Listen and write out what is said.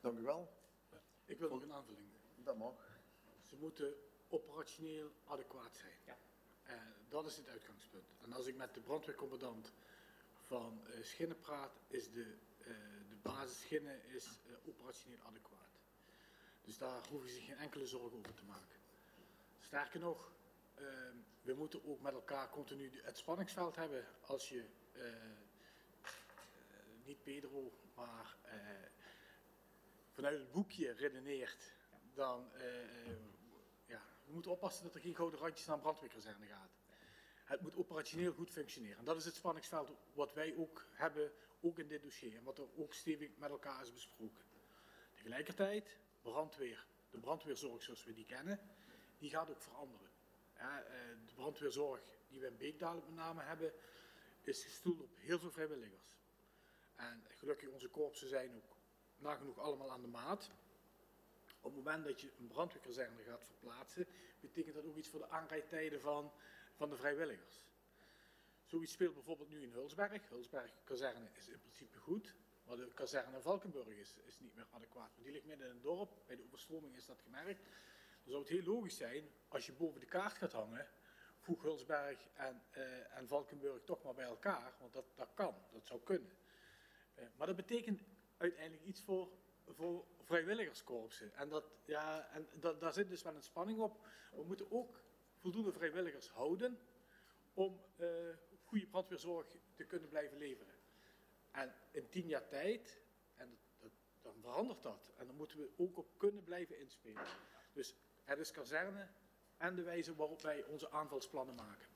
Dank u wel. Ik wil nog een aanvulling. Dat mag. Ze moeten operationeel adequaat zijn. Ja. Dat is het uitgangspunt. En als ik met de brandweercommandant van Schinnen praat, is de basis Schinnen is operationeel adequaat. Dus daar hoeven ze geen enkele zorgen over te maken. Sterker nog, we moeten ook met elkaar continu het spanningsveld hebben. Als je niet Pedro, maar vanuit het boekje redeneert, dan we moeten oppassen dat er geen gouden randjes naar een brandweerkazerne gaat. Het moet operationeel goed functioneren. En dat is het spanningsveld wat wij ook hebben, ook in dit dossier. En wat er ook stevig met elkaar is besproken. Tegelijkertijd, de brandweerzorg zoals we die kennen, die gaat ook veranderen. De brandweerzorg die we in Beekdalen met name hebben, is gestoeld op heel veel vrijwilligers. En gelukkig onze korpsen zijn ook nagenoeg allemaal aan de maat. Op het moment dat je een brandweerkazerne gaat verplaatsen, betekent dat ook iets voor de aanrijdtijden van de vrijwilligers. Zoiets speelt bijvoorbeeld nu in Hulsberg. Hulsberg-kazerne is in principe goed, maar de kazerne in Valkenburg is niet meer adequaat. Want die ligt midden in het dorp, bij de overstroming is dat gemerkt. Dan zou het heel logisch zijn, als je boven de kaart gaat hangen, voeg Hulsberg en Valkenburg toch maar bij elkaar, want dat kan, dat zou kunnen. Maar dat betekent uiteindelijk iets voor vrijwilligerskorpsen. En daar zit dus wel een spanning op. We moeten ook voldoende vrijwilligers houden om goede brandweerzorg te kunnen blijven leveren. En in 10 jaar tijd, dan verandert dat. En dan moeten we ook op kunnen blijven inspelen. Dus het is kazerne en de wijze waarop wij onze aanvalsplannen maken.